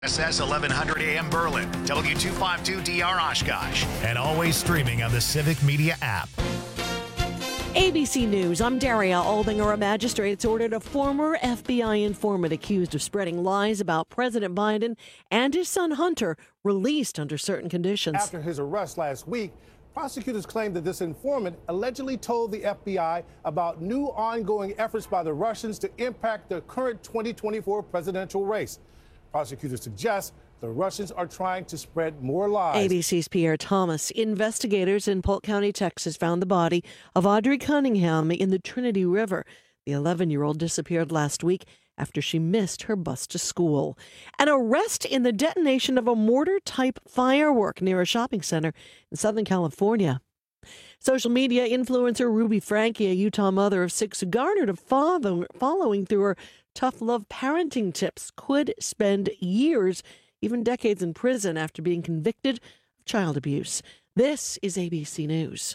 SS 1100 AM Berlin, W252DR Oshkosh, and always streaming on the Civic Media app. ABC News, I'm Daria Albinger. A magistrate's ordered a former FBI informant accused of spreading lies about President Biden and his son Hunter released under certain conditions. After his arrest last week, prosecutors claim that this informant allegedly told the FBI about new ongoing efforts by the Russians to impact the current 2024 presidential race. Prosecutors suggest the Russians are trying to spread more lies. ABC's Pierre Thomas. Investigators in Polk County, Texas, found the body of Audrey Cunningham in the Trinity River. The 11-year-old disappeared last week after she missed her bus to school. An arrest in the detonation of a mortar-type firework near a shopping center in Southern California. Social media influencer Ruby Franke, a Utah mother of 6 who garnered a following through her tough love parenting tips, could spend years, even decades in prison after being convicted of child abuse. This is ABC News.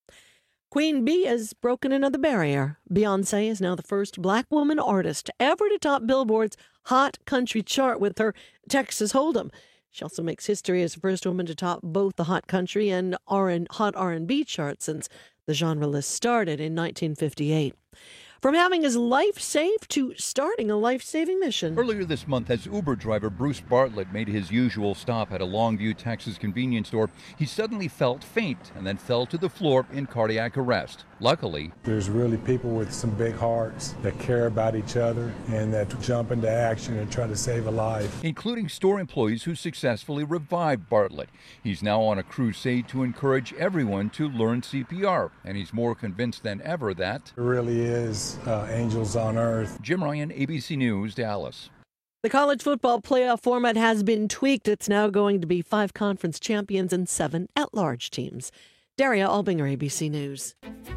Queen Bee has broken another barrier. Beyoncé is now the first black woman artist ever to top Billboard's Hot Country chart with her Texas Hold'em. She also makes history as the first woman to top both the Hot Country and Hot R&B charts since the genre list started in 1958. From having his life saved to starting a life-saving mission. Earlier this month, as Uber driver Bruce Bartlett made his usual stop at a Longview, Texas convenience store, he suddenly felt faint and then fell to the floor in cardiac arrest. Luckily, there's really people with some big hearts that care about each other and that jump into action and try to save a life. Including store employees who successfully revived Bartlett. He's now on a crusade to encourage everyone to learn CPR, and he's more convinced than ever that it really is angels on earth. Jim Ryan, ABC News, Dallas. The college football playoff format has been tweaked. It's now going to be 5 conference champions and 7 at-large teams. Daria Albinger, ABC News.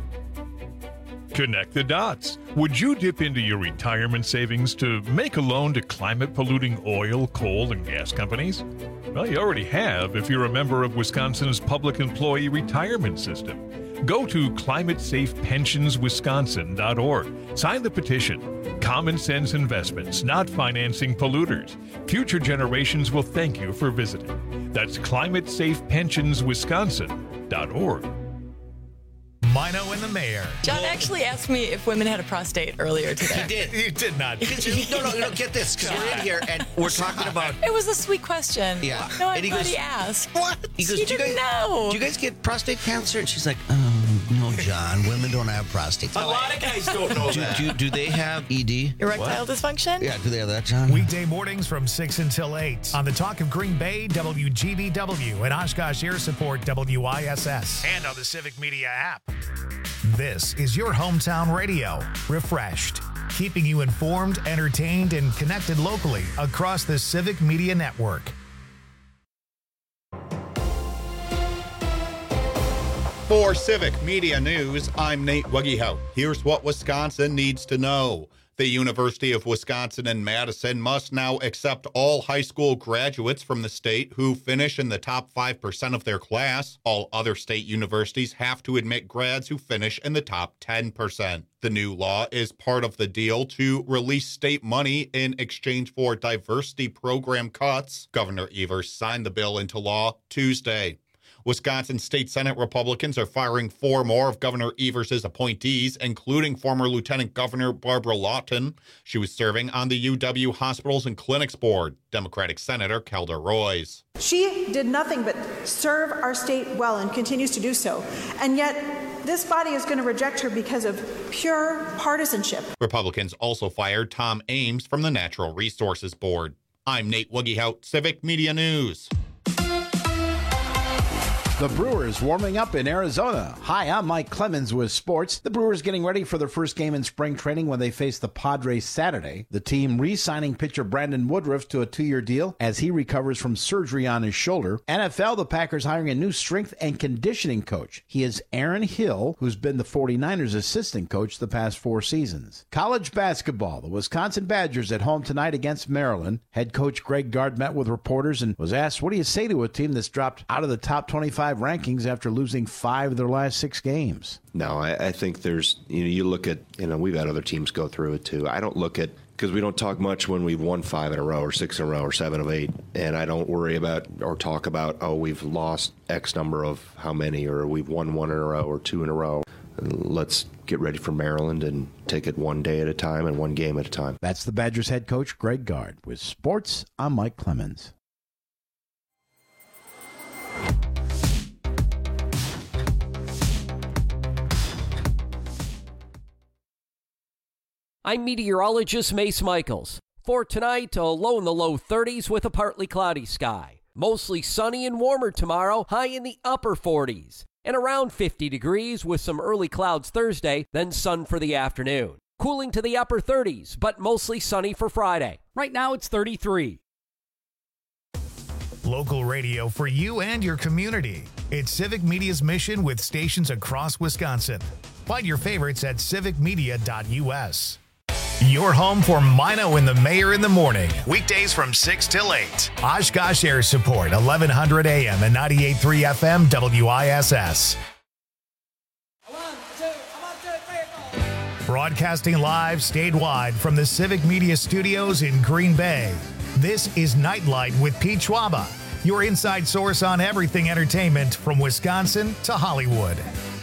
Connect the dots. Would you dip into your retirement savings to make a loan to climate-polluting oil, coal, and gas companies? Well, you already have if you're a member of Wisconsin's Public Employee Retirement System. Go to climatesafepensionswisconsin.org. Sign the petition. Common sense investments, not financing polluters. Future generations will thank you for visiting. That's climatesafepensionswisconsin.org. Mino and the Mayor. John actually asked me if women had a prostate earlier today. He did. You did not. No, get this, because we're in here and we're talking about... It was a sweet question. Yeah. No, I'm glad he asked. What? He goes, he didn't know. Do you guys get prostate cancer? And she's like, no, John, women don't have prostates. A lot of guys don't know that. Do they have ED? Erectile dysfunction? Yeah, do they have that, John? Weekday mornings from 6 until 8 on the Talk of Green Bay, WGBW, and Oshkosh Air Support, WISS, and on the Civic Media app. This is your hometown radio, refreshed, keeping you informed, entertained, and connected locally across the Civic Media Network. For Civic Media News, I'm Nate Wuggehout. Here's what Wisconsin needs to know. The University of Wisconsin in Madison must now accept all high school graduates from the state who finish in the top 5% of their class. All other state universities have to admit grads who finish in the top 10%. The new law is part of the deal to release state money in exchange for diversity program cuts. Governor Evers signed the bill into law Tuesday. Wisconsin State Senate Republicans are firing 4 more of Governor Evers' appointees, including former Lieutenant Governor Barbara Lawton. She was serving on the UW Hospitals and Clinics Board. Democratic Senator Kelda Roys. She did nothing but serve our state well and continues to do so. And yet, this body is going to reject her because of pure partisanship. Republicans also fired Tom Ames from the Natural Resources Board. I'm Nate Wuggehout, Civic Media News. The Brewers warming up in Arizona. Hi, I'm Mike Clemens with sports. The Brewers getting ready for their first game in spring training when they face the Padres Saturday. The team re-signing pitcher Brandon Woodruff to a 2-year deal as he recovers from surgery on his shoulder. NFL, the Packers hiring a new strength and conditioning coach. He is Aaron Hill, who's been the 49ers assistant coach the past 4 seasons. College basketball, the Wisconsin Badgers at home tonight against Maryland. Head coach Greg Gard met with reporters and was asked, what do you say to a team that's dropped out of the top 25 rankings after losing 5 of their last 6 games? No, I think there's, you look at, we've had other teams go through it too. I don't look at because we don't talk much when we've won 5 in a row or 6 in a row or 7 of 8. And I don't worry about or talk about, oh, we've lost X number of how many, or we've won 1 in a row or 2 in a row. Let's get ready for Maryland and take it one day at a time and one game at a time. That's the Badgers head coach, Greg Gard. With sports, I'm Mike Clemens. I'm meteorologist Mace Michaels. For tonight, a low in the low 30s with a partly cloudy sky. Mostly sunny and warmer tomorrow, high in the upper 40s. And around 50 degrees with some early clouds Thursday, then sun for the afternoon. Cooling to the upper 30s, but mostly sunny for Friday. Right now it's 33. Local radio for you and your community. It's Civic Media's mission with stations across Wisconsin. Find your favorites at civicmedia.us. Your home for Mino and the Mayor in the morning. Weekdays from 6 till 8. Oshkosh Air Support, 1100 AM and 98.3 FM WISS. Broadcasting live statewide from the Civic Media Studios in Green Bay. This is Nightlight with Pete Schwaba, your inside source on everything entertainment from Wisconsin to Hollywood.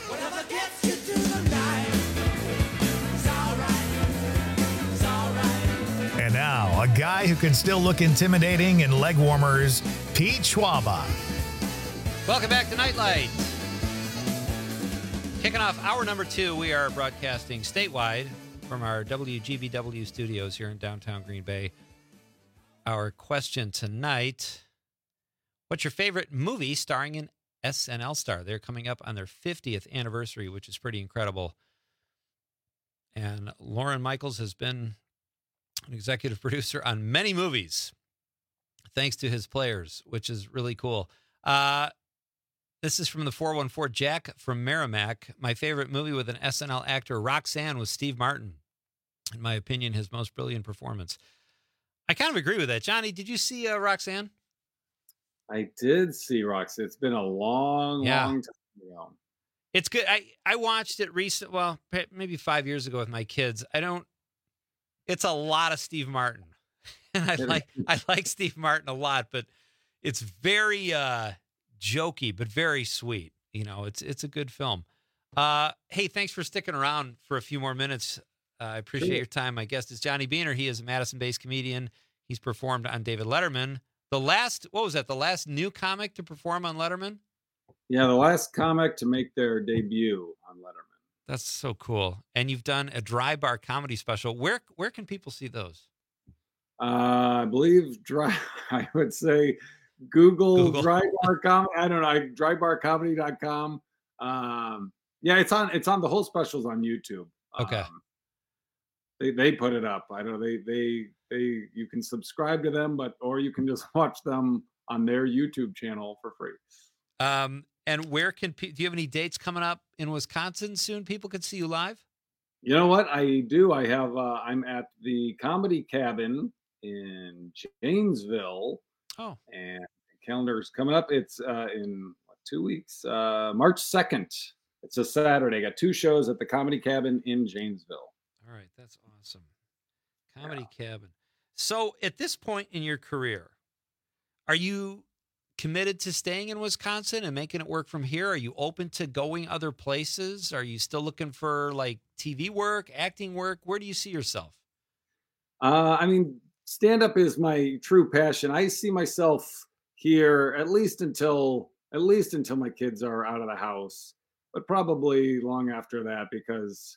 And now, a guy who can still look intimidating in leg warmers, Pete Schwaba. Welcome back to Nightlight. Kicking off hour number 2, we are broadcasting statewide from our WGBW studios here in downtown Green Bay. Our question tonight, what's your favorite movie starring an SNL star? They're coming up on their 50th anniversary, which is pretty incredible. And Lauren Michaels has been an executive producer on many movies, thanks to his players, which is really cool. This is from the 414 Jack from Merrimack. My favorite movie with an SNL actor, Roxanne, was Steve Martin. In my opinion, his most brilliant performance. I kind of agree with that. Johnny, did you see Roxanne? I did see Roxanne. It's been a long time ago. It's good. I watched it maybe 5 years ago with my kids. It's a lot of Steve Martin. And I like Steve Martin a lot, but it's very jokey, but very sweet. You know, it's a good film. Hey, thanks for sticking around for a few more minutes. I appreciate your time. My guest is Johnny Beaner. He is a Madison-based comedian. He's performed on David Letterman. The last new comic to perform on Letterman? Yeah, the last comic to make their debut on Letterman. That's so cool. And you've done a Dry Bar comedy special. Where can people see those? I believe I would say Google. Dry Bar Comedy. I don't know. Drybarcomedy.com. Yeah, it's on the whole specials on YouTube. Okay. They put it up. I don't know. They you can subscribe to them, or you can just watch them on their YouTube channel for free. And where do you have any dates coming up in Wisconsin soon? People can see you live. You know what? I do. I have. I'm at the Comedy Cabin in Janesville. Oh. And the calendar's coming up. It's in 2 weeks. March 2nd. It's a Saturday. Got 2 shows at the Comedy Cabin in Janesville. All right, that's awesome. Comedy Cabin. So, at this point in your career, are you committed to staying in Wisconsin and making it work from here? Are you open to going other places? Are you still looking for like TV work, acting work? Where do you see yourself? I mean, stand-up is my true passion. I see myself here at least until my kids are out of the house, but probably long after that, because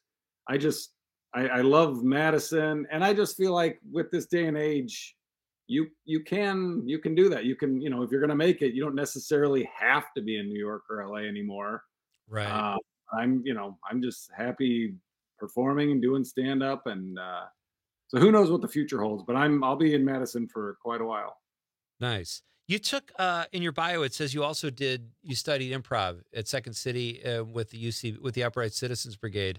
I love Madison, and I just feel like with this day and age, you can do that. You can, if you're going to make it, you don't necessarily have to be in New York or LA anymore. Right. I'm just happy performing and doing stand up, and so who knows what the future holds, but I'll be in Madison for quite a while. Nice. You took in your bio, it says you studied improv at Second City with the Upright Citizens Brigade.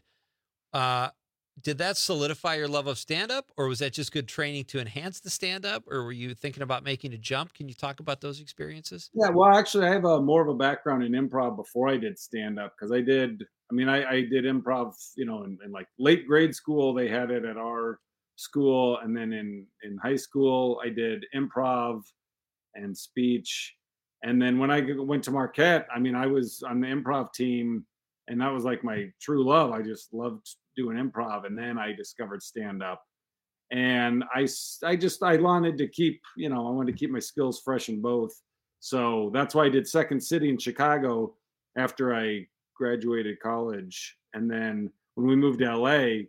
Did that solidify your love of stand-up, or was that just good training to enhance the stand-up, or were you thinking about making a jump? Can you talk about those experiences? Yeah, well, actually, I have more of a background in improv before I did stand-up, because I did improv, in like late grade school. They had it at our school, and then in high school I did improv and speech. And then when I went to Marquette, I mean, I was on the improv team, and that was like my true love. I just loved doing improv. And then I discovered stand up, and I wanted to keep, I wanted to keep my skills fresh in both. So that's why I did Second City in Chicago after I graduated college. And then when we moved to LA,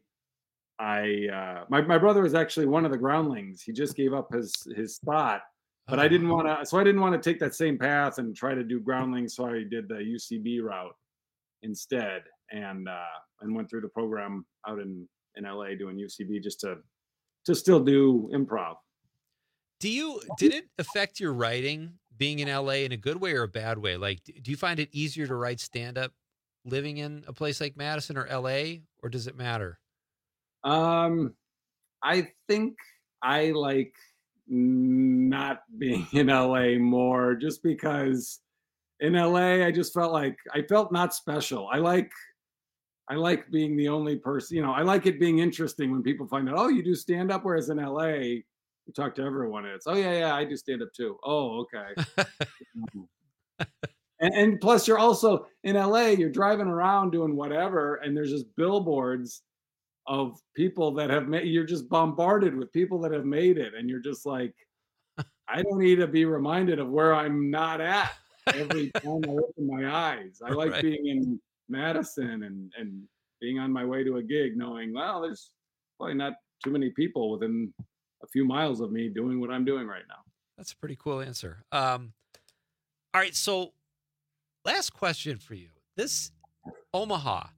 my brother was actually one of the groundlings. He just gave up his spot, but I didn't want to take that same path and try to do groundlings. So I did the UCB route instead, and went through the program out in LA doing UCB just to still do improv. Did it affect your writing being in LA in a good way or a bad way? Like, do you find it easier to write stand-up living in a place like Madison or LA, or does it matter? I think I like not being in LA more, just because in LA I just felt not special. I like being the only person, I like it being interesting when people find out, oh, you do stand up, whereas in LA you talk to everyone and it's, oh yeah, I do stand up too. Oh, okay. and plus you're also in LA, you're driving around doing whatever, and there's just billboards of people that have made, you're just bombarded with people that have made it, and you're just like, I don't need to be reminded of where I'm not at every time I open my eyes. I like being in Madison and being on my way to a gig knowing, well, there's probably not too many people within a few miles of me doing what I'm doing right now. That's a pretty cool answer. All right, so last question for you. This Omaha,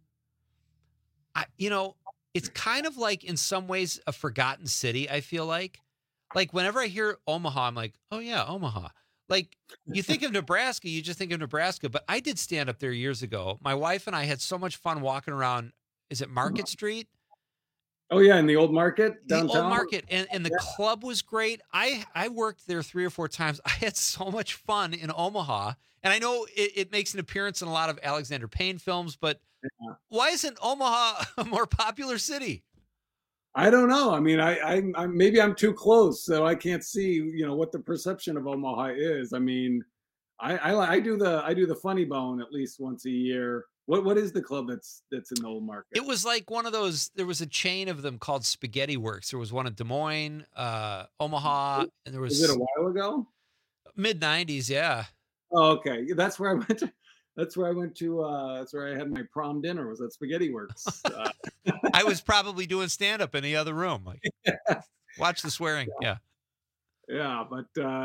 it's kind of like in some ways a forgotten city, I feel like. Like whenever I hear Omaha, I'm like, oh yeah, Omaha. Like you think of Nebraska, you just think of Nebraska, but I did stand up there years ago. My wife and I had so much fun walking around. Is it Market Street? Oh yeah, in the old market downtown. The old market, and the club was great. I worked there 3 or 4 times. I had so much fun in Omaha, and I know it makes an appearance in a lot of Alexander Payne films, but why isn't Omaha a more popular city? I don't know. I mean, I maybe I'm too close, so I can't see, what the perception of Omaha is. I mean, I do the Funny Bone at least once a year. What is the club that's in the old market? It was like one of those. There was a chain of them called Spaghetti Works. There was one in Des Moines, Omaha, and there was. Was it a while ago? Mid '90s, yeah. Oh, okay. That's where I went to. That's where I had my prom dinner, was at Spaghetti Works. I was probably doing stand-up in the other room. Like, watch the swearing. Yeah. Yeah, but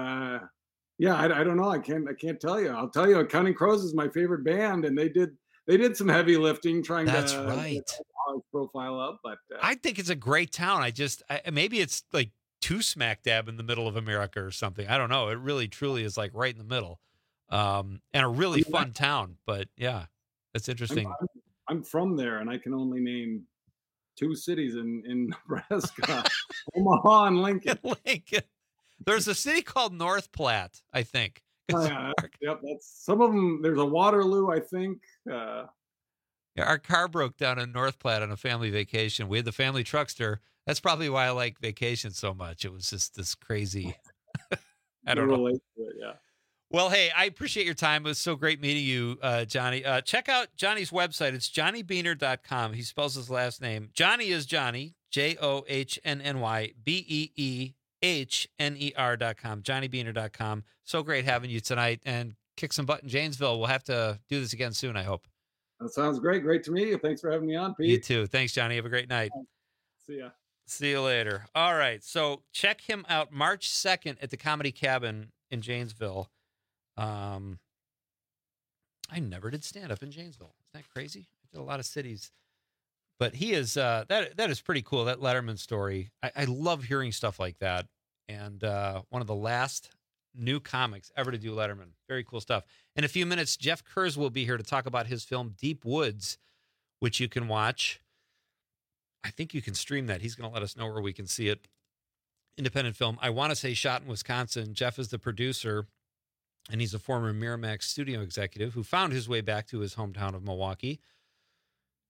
I don't know. I can't tell you. I'll tell you, Counting Crows is my favorite band, and they did some heavy lifting trying That's to right. Profile up. But I think it's a great town. Maybe it's like too smack dab in the middle of America or something. I don't know. It really, truly is like right in the middle. And a really fun town, but yeah, that's interesting. I'm from there, and I can only name 2 cities in Nebraska: Omaha and Lincoln. Lincoln. There's a city called North Platte, I think. Yeah, yep. That's some of them. There's a Waterloo, I think. Yeah, our car broke down in North Platte on a family vacation. We had the family truckster. That's probably why I like vacations so much. It was just this crazy. I don't know. Relate to it, yeah. Well, hey, I appreciate your time. It was so great meeting you, Johnny. Check out Johnny's website. It's johnnybehner.com. He spells his last name. Johnny is Johnny, JOHNNY, BEEHNER.com, johnnybehner.com. So great having you tonight, and kick some butt in Janesville. We'll have to do this again soon, I hope. That sounds great. Great to meet you. Thanks for having me on, Pete. You too. Thanks, Johnny. Have a great night. See ya. See you later. All right. So check him out March 2nd at the Comedy Cabin in Janesville. I never did stand up in Janesville. Isn't that crazy? I did a lot of cities, but he is, that is pretty cool. That Letterman story. I love hearing stuff like that. And, one of the last new comics ever to do Letterman. Very cool stuff. In a few minutes, Jeff Kurz will be here to talk about his film Deep Woods, which you can watch. I think you can stream that. He's going to let us know where we can see it. Independent film. I want to say shot in Wisconsin. Jeff is the producer. And he's a former Miramax studio executive who found his way back to his hometown of Milwaukee.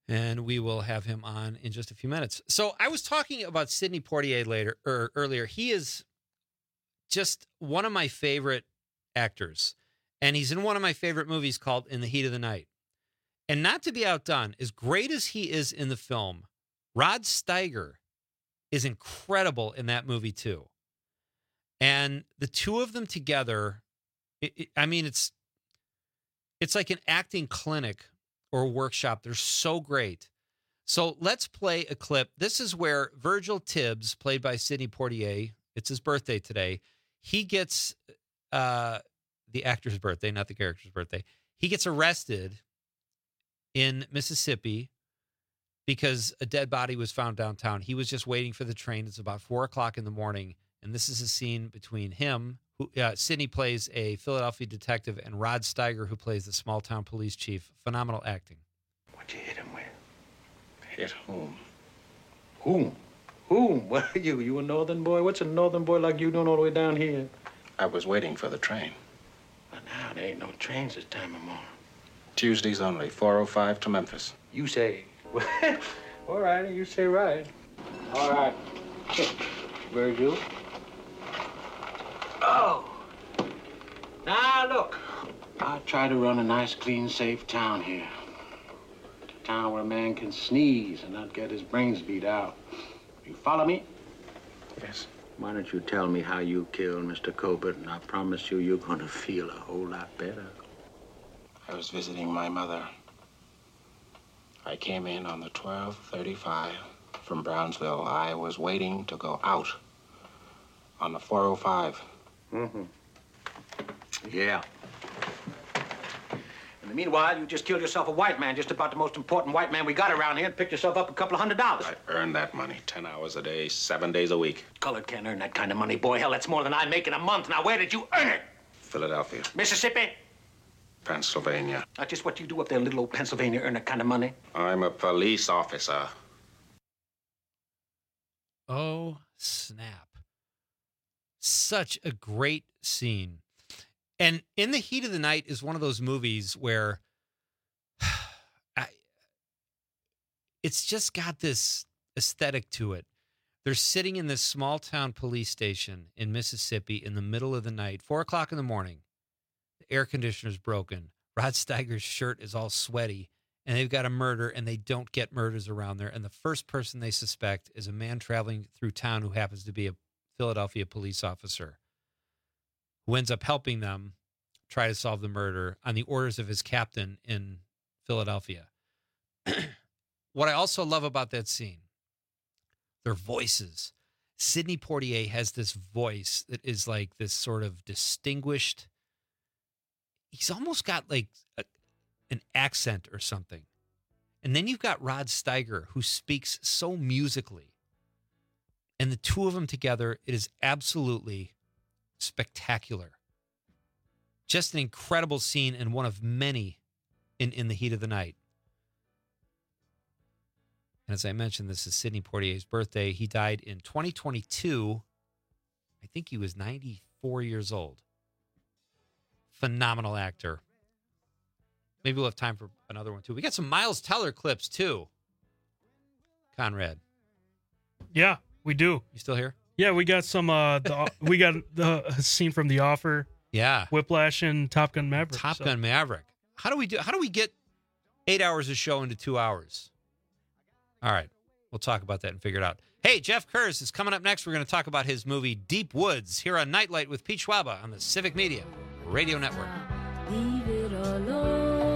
And we will have him on in just a few minutes. So I was talking about Sidney Poitier earlier. He is just one of my favorite actors. And he's in one of my favorite movies called In the Heat of the Night. And not to be outdone, as great as he is in the film, Rod Steiger is incredible in that movie too. And the two of them together, it's like an acting clinic or workshop. They're so great. So let's play a clip. This is where Virgil Tibbs, played by Sidney Poitier, it's his birthday today. He gets the actor's birthday, not the character's birthday. He gets arrested in Mississippi because a dead body was found downtown. He was just waiting for the train. It's about 4:00 in the morning. And this is a scene between him, who Sidney plays a Philadelphia detective, and Rod Steiger, who plays the small town police chief. Phenomenal acting. What'd you hit him with? Hit whom? Whom? Whom? What are you? You a northern boy? What's a northern boy like you doing all the way down here? I was waiting for the train. But now there ain't no trains this time of morning. Tuesdays only, 4:05 to Memphis. You say. All right, you say right. All right. Virgil. Oh. Now, look. I try to run a nice, clean, safe town here. A town where a man can sneeze and not get his brains beat out. You follow me? Yes. Why don't you tell me how you killed Mr. Colbert, and I promise you you're going to feel a whole lot better. I was visiting my mother. I came in on the 12:35 from Brownsville. I was waiting to go out on the 4:05. Mm-hmm. Yeah. In the meanwhile, you just killed yourself a white man, just about the most important white man we got around here, and picked yourself up a couple of $100. I earned that money 10 hours a day, 7 days a week. Colored can't earn that kind of money, boy. Hell, that's more than I make in a month. Now, where did you earn it? Philadelphia. Mississippi? Pennsylvania. Not just what you do up there in little old Pennsylvania, earn that kind of money. I'm a police officer. Oh, snap. Such a great scene. And In the Heat of the Night is one of those movies where it's just got this aesthetic to it. They're sitting in this small town police station in Mississippi in the middle of the night, 4:00 in the morning. The air conditioner's broken. Rod Steiger's shirt is all sweaty, and they've got a murder, and they don't get murders around there. And the first person they suspect is a man traveling through town who happens to be a Philadelphia police officer, who ends up helping them try to solve the murder on the orders of his captain in Philadelphia. What I also love about that scene, their voices. Sidney Poitier has this voice that is like this sort of distinguished. He's almost got like an accent or something. And then you've got Rod Steiger, who speaks so musically. And the two of them together, it is absolutely spectacular. Just an incredible scene, and one of many in the Heat of the Night. And as I mentioned, this is Sidney Poitier's birthday. He died in 2022. I think he was 94 years old. Phenomenal actor. Maybe we'll have time for another one, too. We got some Miles Teller clips, too. Conrad. Yeah, we do. You still here? Yeah, we got some. We got the scene from The Offer. Yeah, Whiplash and Top Gun Maverick. Gun Maverick. How do we get 8 hours of show into 2 hours? All right, we'll talk about that and figure it out. Hey, Jeff Kurz is coming up next. We're going to talk about his movie Deep Woods here on Nightlight with Pete Schwaba on the Civic Media Radio Network. Leave it alone.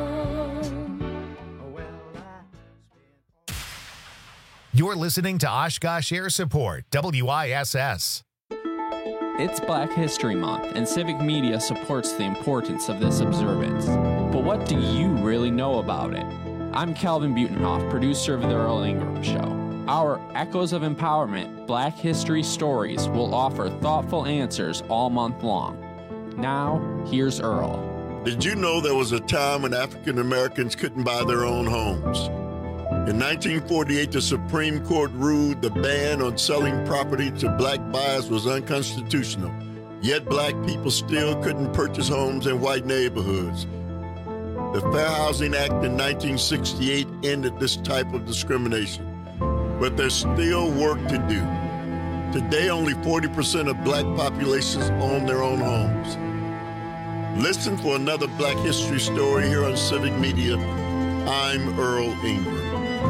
You're listening to Oshkosh Air Support, WISS. It's Black History Month, and Civic Media supports the importance of this observance. But what do you really know about it? I'm Calvin Butenhoff, producer of The Earl Ingram Show. Our Echoes of Empowerment Black History Stories will offer thoughtful answers all month long. Now, here's Earl. Did you know there was a time when African Americans couldn't buy their own homes? In 1948, the Supreme Court ruled the ban on selling property to black buyers was unconstitutional. Yet black people still couldn't purchase homes in white neighborhoods. The Fair Housing Act in 1968 ended this type of discrimination, but there's still work to do. Today, only 40% of black populations own their own homes. Listen for another Black History story here on Civic Media. I'm Earl Ingram.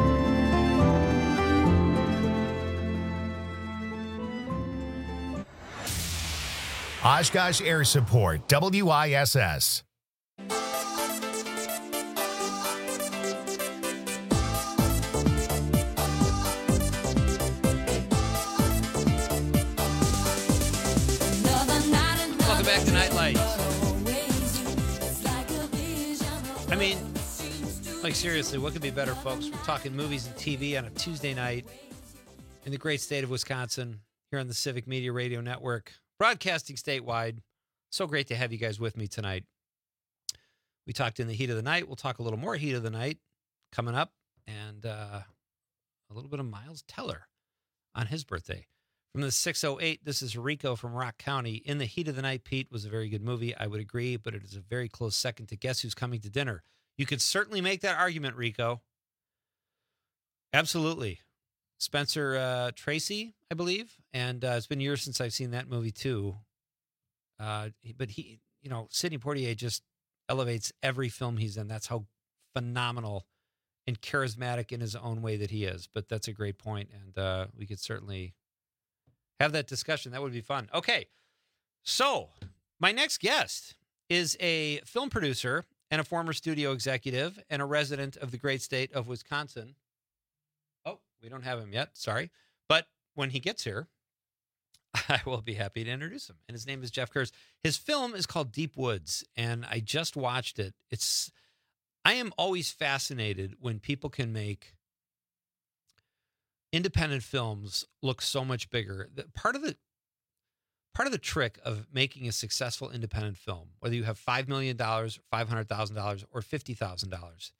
Oshkosh Air Support, WISS. Welcome back to Nightlight. I mean, like seriously, what could be better, folks? We're talking movies and TV on a Tuesday night in the great state of Wisconsin here on the Civic Media Radio Network, broadcasting statewide. So great to have you guys with me tonight. We talked in the heat of the night. We'll talk a little more heat of the night coming up, and a little bit of Miles Teller on his birthday. From the 608, this is Rico from Rock County. In the Heat of the Night, Pete was a very good movie. I would agree, but it is a very close second to Guess Who's Coming to Dinner. You could certainly make that argument, Rico. Absolutely. Spencer Tracy, I believe. And it's been years since I've seen that movie, too. But he, Sidney Poitier just elevates every film he's in. That's how phenomenal and charismatic in his own way that he is. But that's a great point, and we could certainly have that discussion. That would be fun. Okay, so my next guest is a film producer and a former studio executive and a resident of the great state of Wisconsin. Oh, we don't have him yet. Sorry. But when he gets here, I will be happy to introduce him. And his name is Jeff Kurz. His film is called Deep Woods, and I just watched it. I am always fascinated when people can make independent films look so much bigger. Part of the trick of making a successful independent film, whether you have $5 million, $500,000, or $50,000,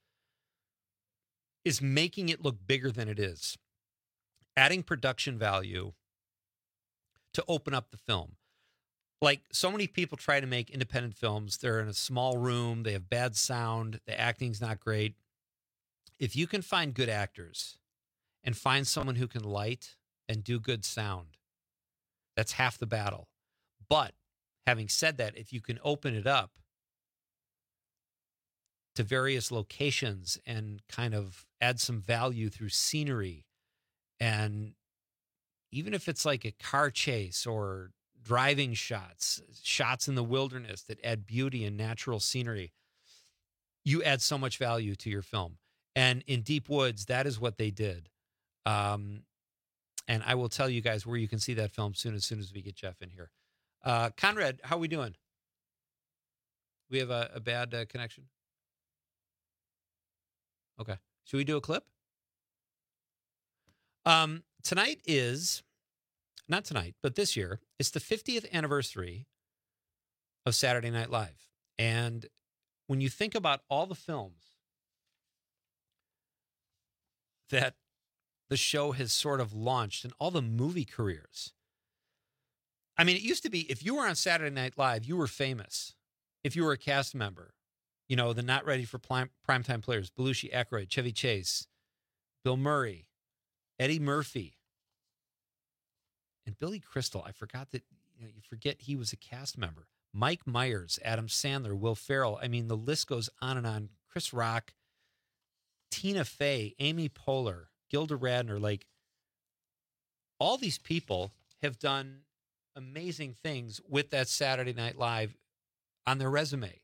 is making it look bigger than it is. Adding production value to open up the film. Like, so many people try to make independent films. They're in a small room. They have bad sound. The acting's not great. If you can find good actors and find someone who can light and do good sound, that's half the battle. But having said that, if you can open it up to various locations and kind of add some value through scenery, and even if it's like a car chase or driving shots in the wilderness that add beauty and natural scenery, you add so much value to your film. And in Deep Woods, that is what they did. And I will tell you guys where you can see that film as soon as we get Jeff in here. Conrad, how are we doing? We have a bad connection? Okay. Should we do a clip? Tonight is, not tonight, but this year, it's the 50th anniversary of Saturday Night Live. And when you think about all the films that the show has sort of launched and all the movie careers. I mean, it used to be, if you were on Saturday Night Live, you were famous. If you were a cast member, the not ready for primetime players, Belushi, Aykroyd, Chevy Chase, Bill Murray, Eddie Murphy, and Billy Crystal. I forgot that, you forget he was a cast member. Mike Myers, Adam Sandler, Will Ferrell. I mean, the list goes on and on. Chris Rock, Tina Fey, Amy Poehler, Gilda Radner, like, all these people have done amazing things with that Saturday Night Live on their resume.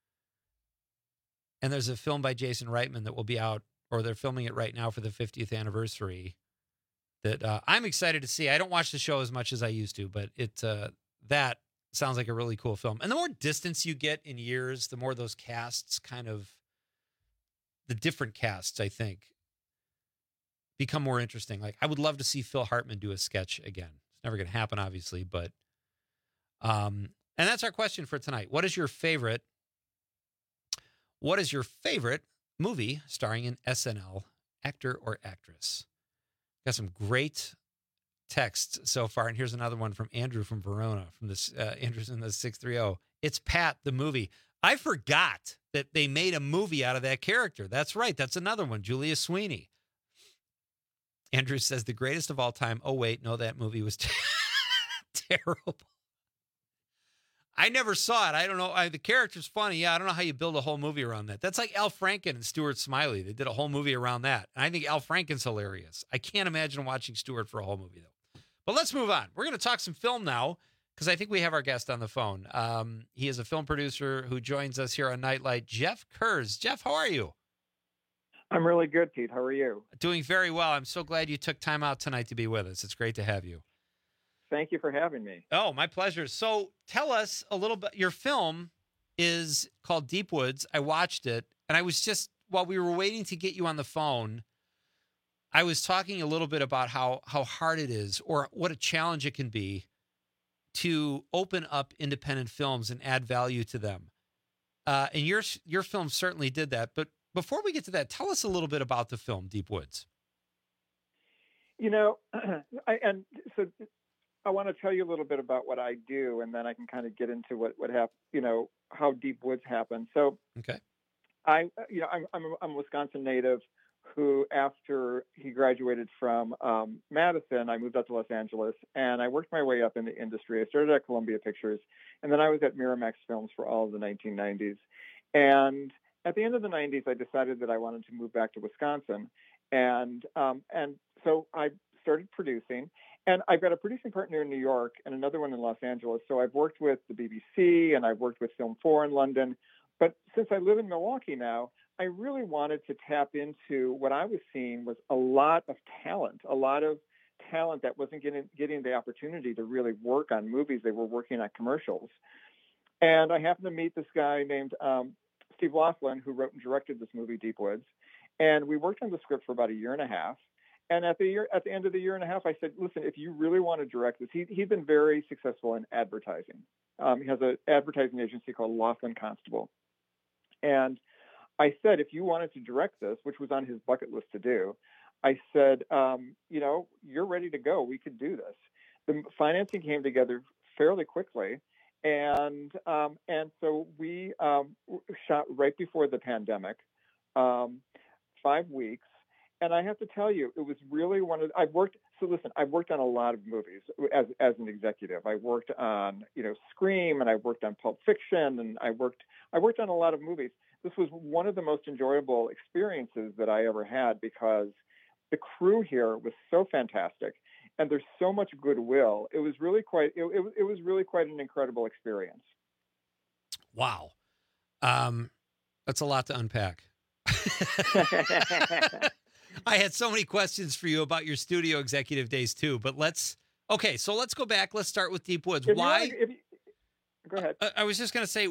And there's a film by Jason Reitman that will be out, or they're filming it right now for the 50th anniversary, that I'm excited to see. I don't watch the show as much as I used to, but that sounds like a really cool film. And the more distance you get in years, the more those casts the different casts, I think, become more interesting. Like, I would love to see Phil Hartman do a sketch again. It's never going to happen, obviously, but and that's our question for tonight. What is your favorite movie starring an SNL actor or actress? Got some great texts so far, and here's another one from Andrew from Verona, from this Andrew's in the 630. It's Pat, the movie. I forgot that they made a movie out of that character. That's right. That's another one, Julia Sweeney. Andrew says the greatest of all time. Oh, wait, no, that movie was terrible. I never saw it. I don't know. The character's funny. Yeah, I don't know how you build a whole movie around that. That's like Al Franken and Stuart Smiley. They did a whole movie around that. And I think Al Franken's hilarious. I can't imagine watching Stuart for a whole movie, though. But let's move on. We're going to talk some film now because I think we have our guest on the phone. He is a film producer who joins us here on Nightlight, Jeff Kurz. Jeff, how are you? I'm really good, Pete. How are you? Doing very well. I'm so glad you took time out tonight to be with us. It's great to have you. Thank you for having me. Oh, my pleasure. So tell us a little bit. Your film is called Deep Woods. I watched it, and I was just, while we were waiting to get you on the phone, I was talking a little bit about how hard it is or what a challenge it can be to open up independent films and add value to them. And your film certainly did that. But before we get to that, tell us a little bit about the film Deep Woods. You know, I want to tell you a little bit about what I do, and then I can kind of get into what happened, you know, how Deep Woods happened. So, okay, I'm a Wisconsin native who, after he graduated from Madison, I moved out to Los Angeles, and I worked my way up in the industry. I started at Columbia Pictures, and then I was at Miramax Films for all of the 1990s. And at the end of the 90s, I decided that I wanted to move back to Wisconsin, and so I started producing. And I've got a producing partner in New York and another one in Los Angeles. So I've worked with the BBC and I've worked with Film 4 in London. But since I live in Milwaukee now, I really wanted to tap into what I was seeing was a lot of talent that wasn't getting the opportunity to really work on movies. They were working on commercials. And I happened to meet this guy named Steve Laughlin, who wrote and directed this movie, Deep Woods. And we worked on the script for about a year and a half. And at the end of the year and a half, I said, listen, if you really want to direct this, he'd been very successful in advertising. He has an advertising agency called Laughlin Constable. And I said, if you wanted to direct this, which was on his bucket list to do, I said, you know, you're ready to go. We could do this. The financing came together fairly quickly. And so we shot right before the pandemic, 5 weeks. And I have to tell you, it was really I've worked on a lot of movies as an executive. I worked on, you know, Scream, and I worked on Pulp Fiction, and I worked on a lot of movies. This was one of the most enjoyable experiences that I ever had because the crew here was so fantastic and there's so much goodwill. It was really quite an incredible experience. Wow. That's a lot to unpack. I had so many questions for you about your studio executive days too, but let's go back. Let's start with Deep Woods. Go ahead. I was just going to say,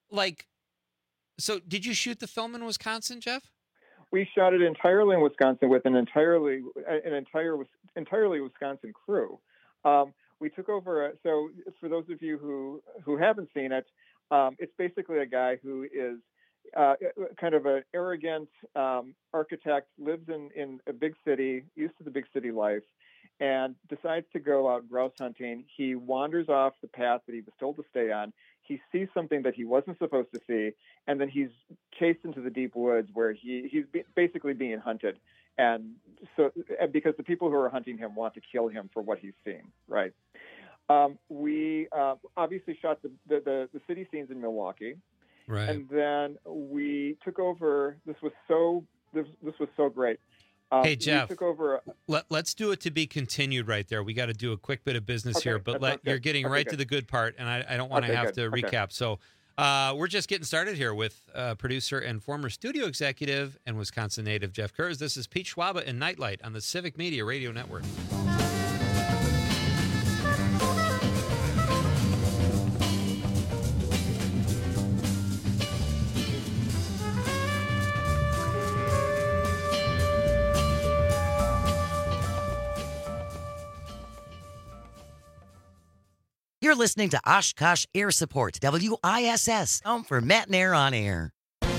so did you shoot the film in Wisconsin, Jeff? We shot it entirely in Wisconsin with an entirely Wisconsin crew. We took over. So for those of you who haven't seen it, it's basically a guy who is kind of an arrogant architect, lives in a big city, used to the big city life, and decides to go out grouse hunting. He wanders off the path that he was told to stay on. He sees something that he wasn't supposed to see, and then he's chased into the deep woods where he's basically being hunted. And so, because the people who are hunting him want to kill him for what he's seen, right? We obviously shot the city scenes in Milwaukee. Right. And then we took over. This was so great. Hey, Jeff, we took over. Let's do it to be continued right there. We got to do a quick bit of business here, but you're getting right to the good part, and I don't want to have to recap. So we're just getting started here with producer and former studio executive and Wisconsin native Jeff Kurz. This is Pete Schwaba and Nightlight on the Civic Media Radio Network. You're listening to Oshkosh Air Support, WISS, home for Matt and Air on Air.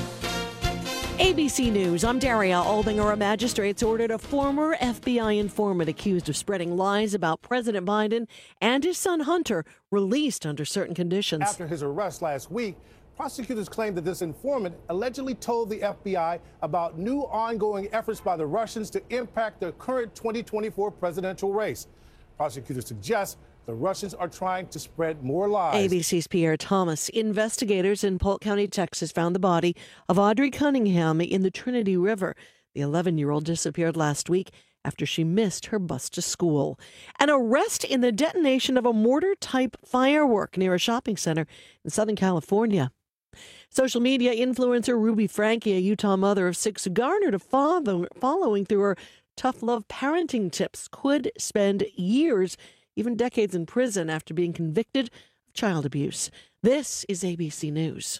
ABC News, I'm Daria Aldinger. A magistrate's ordered a former FBI informant accused of spreading lies about President Biden and his son Hunter released under certain conditions. After his arrest last week, Prosecutors claim that this informant allegedly told the FBI about new ongoing efforts by the Russians to impact the current 2024 presidential race. Prosecutors suggest the Russians are trying to spread more lies. ABC's Pierre Thomas. Investigators in Polk County, Texas, found the body of Audrey Cunningham in the Trinity River. The 11-year-old disappeared last week after she missed her bus to school. An arrest in the detonation of a mortar-type firework near a shopping center in Southern California. Social media influencer Ruby Franke, a Utah mother of 6, garnered a following through her tough love parenting tips, could spend years, even decades in prison after being convicted of child abuse. This is ABC News.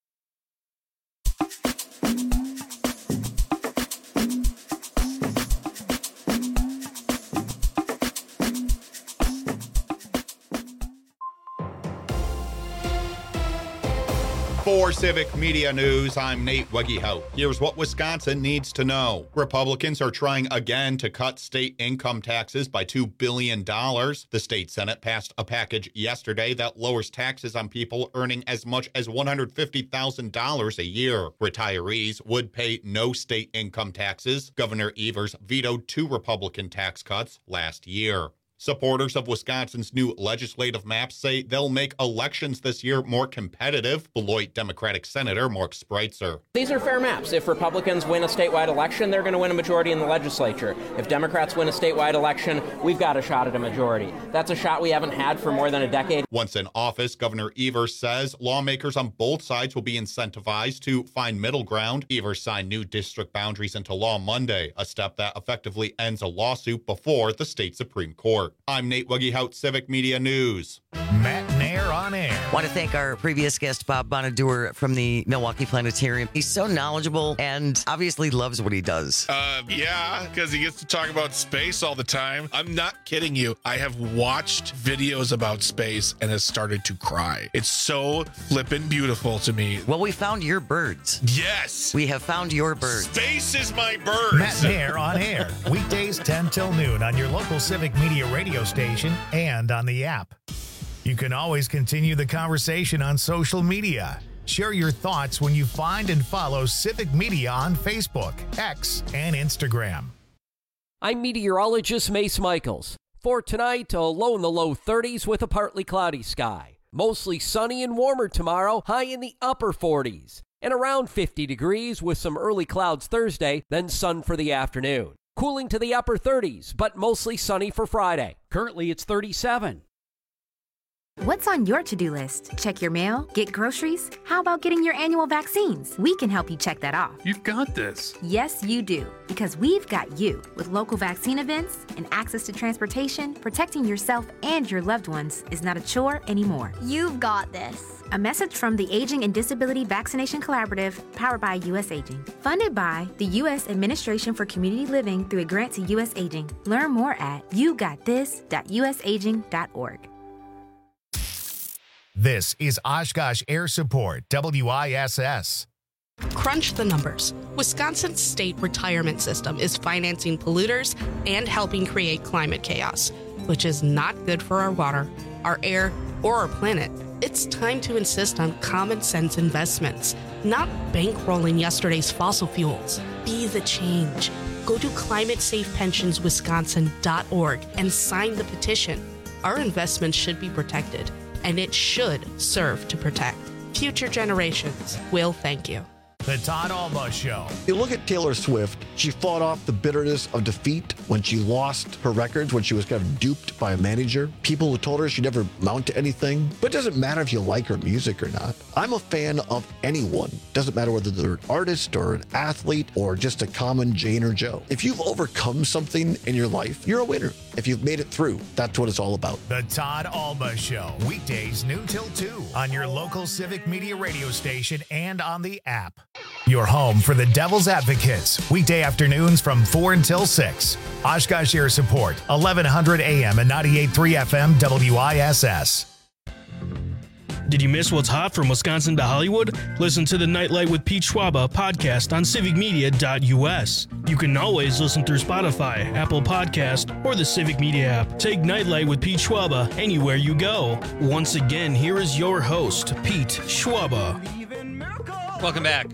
For Civic Media News, I'm Nate Wegehout. Here's what Wisconsin needs to know. Republicans are trying again to cut state income taxes by $2 billion. The state Senate passed a package yesterday that lowers taxes on people earning as much as $150,000 a year. Retirees would pay no state income taxes. Governor Evers vetoed 2 Republican tax cuts last year. Supporters of Wisconsin's new legislative maps say they'll make elections this year more competitive. Beloit Democratic Senator Mark Spreitzer. These are fair maps. If Republicans win a statewide election, they're going to win a majority in the legislature. If Democrats win a statewide election, we've got a shot at a majority. That's a shot we haven't had for more than a decade. Once in office, Governor Evers says lawmakers on both sides will be incentivized to find middle ground. Evers signed new district boundaries into law Monday, a step that effectively ends a lawsuit before the state Supreme Court. I'm Nate Wegehout, Civic Media News. Matt Nair on air. Want to thank our previous guest, Bob Bonaduer from the Milwaukee Planetarium. He's so knowledgeable and obviously loves what he does. Yeah, because he gets to talk about space all the time. I'm not kidding you. I have watched videos about space and has started to cry. It's so flippin' beautiful to me. Well, we found your birds. Yes. We have found your birds. Space is my birds. Matt Nair on air. Weekdays 10 till noon on your local Civic Media radio station and on the app. You can always continue the conversation on social media. Share your thoughts when you find and follow Civic Media on Facebook, X, and Instagram. I'm meteorologist Mace Michaels. For tonight, a low in the low 30s with a partly cloudy sky. Mostly sunny and warmer tomorrow, high in the upper 40s. And around 50 degrees with some early clouds Thursday, then sun for the afternoon. Cooling to the upper 30s, but mostly sunny for Friday. Currently, it's 37. What's on your to-do list? Check your mail? Get groceries? How about getting your annual vaccines? We can help you check that off. You've got this. Yes, you do. Because we've got you. With local vaccine events and access to transportation, protecting yourself and your loved ones is not a chore anymore. You've got this. A message from the Aging and Disability Vaccination Collaborative, powered by U.S. Aging. Funded by the U.S. Administration for Community Living through a grant to U.S. Aging. Learn more at yougotthis.usaging.org. This is Oshkosh Air Support, WISS. Crunch the numbers. Wisconsin's state retirement system is financing polluters and helping create climate chaos, which is not good for our water, our air, or our planet. It's time to insist on common sense investments, not bankrolling yesterday's fossil fuels. Be the change. Go to climatesafepensionswisconsin.org and sign the petition. Our investments should be protected, and it should serve to protect. Future generations will thank you. The Todd Alba Show. You look at Taylor Swift, she fought off the bitterness of defeat when she lost her records, when she was kind of duped by a manager. People who told her she'd never amount to anything. But it doesn't matter if you like her music or not. I'm a fan of anyone. Doesn't matter whether they're an artist or an athlete or just a common Jane or Joe. If you've overcome something in your life, you're a winner. If you've made it through, that's what it's all about. The Todd Alba Show. Weekdays noon till 2 on your local Civic Media radio station and on the app. Your home for the Devil's Advocates. Weekday afternoons from 4 until 6. Oshkosh Air Support, 1100 AM and 98.3 FM WISS. Did you miss what's hot from Wisconsin to Hollywood? Listen to the Nightlight with Pete Schwaba podcast on civicmedia.us. You can always listen through Spotify, Apple Podcast, or the Civic Media app. Take Nightlight with Pete Schwaba anywhere you go. Once again, here is your host, Pete Schwaba. Welcome back.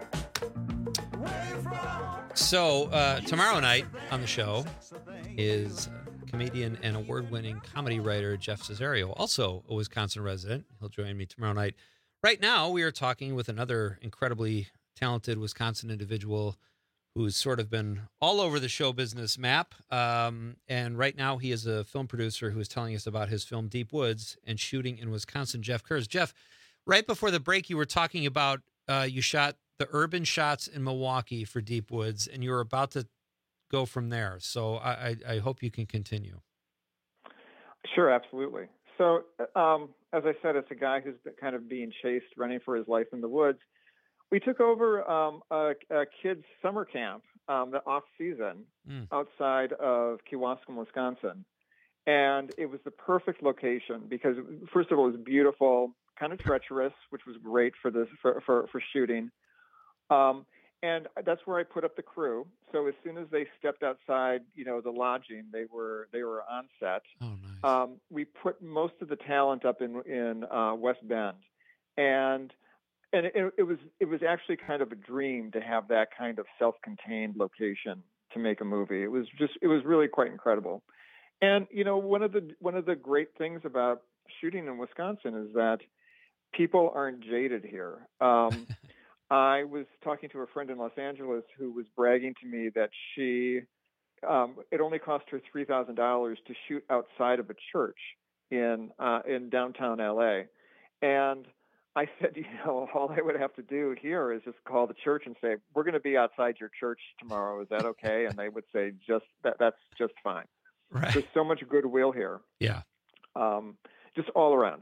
So, tomorrow night on the show is comedian and award-winning comedy writer Jeff Cesario, also a Wisconsin resident. He'll join me tomorrow night. Right now, we are talking with another incredibly talented Wisconsin individual who's sort of been all over the show business map. And right now, he is a film producer who is telling us about his film Deep Woods and shooting in Wisconsin. Jeff Kurz. Jeff, right before the break, you were talking about you shot the urban shots in Milwaukee for Deep Woods, and you were about to go from there. So I hope you can continue. Sure, absolutely. So as I said, it's a guy who's kind of being chased, running for his life in the woods. We took over a kid's summer camp, the off season, outside of Kewaskum, Wisconsin. And it was the perfect location because, first of all, it was beautiful, kind of treacherous, which was great for shooting. And that's where I put up the crew. So as soon as they stepped outside, the lodging, they were on set. Oh, nice. We put most of the talent up in West Bend, and it was actually kind of a dream to have that kind of self-contained location to make a movie. It was really quite incredible. And one of the great things about shooting in Wisconsin is that people aren't jaded here. I was talking to a friend in Los Angeles who was bragging to me that it only cost her $3,000 to shoot outside of a church in downtown LA. And I said, all I would have to do here is just call the church and say, we're going to be outside your church tomorrow. Is that okay? And they would say, that's just fine. Right. There's so much goodwill here. Yeah. Just all around.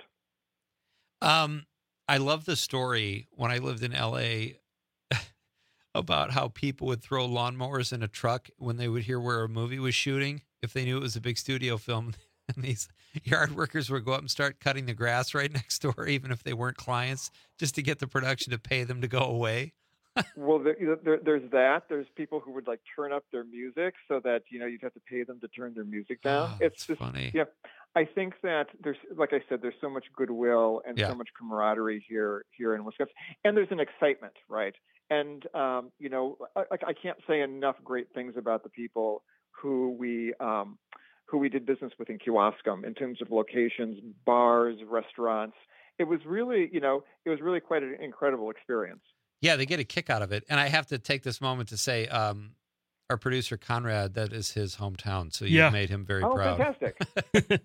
I love the story when I lived in LA about how people would throw lawnmowers in a truck when they would hear where a movie was shooting, if they knew it was a big studio film. And these yard workers would go up and start cutting the grass right next door, even if they weren't clients, just to get the production to pay them to go away. Well, there's that. There's people who would turn up their music so that, you'd have to pay them to turn their music down. Oh, it's just funny. Yeah. I think that like I said, there's so much goodwill and so much camaraderie here in Wisconsin, and there's an excitement, right? And I can't say enough great things about the people who we did business with in Kewaskum in terms of locations, bars, restaurants. It was really, quite an incredible experience. Yeah, they get a kick out of it, and I have to take this moment to say. Our producer, Conrad, that is his hometown. So you made him very proud. Fantastic.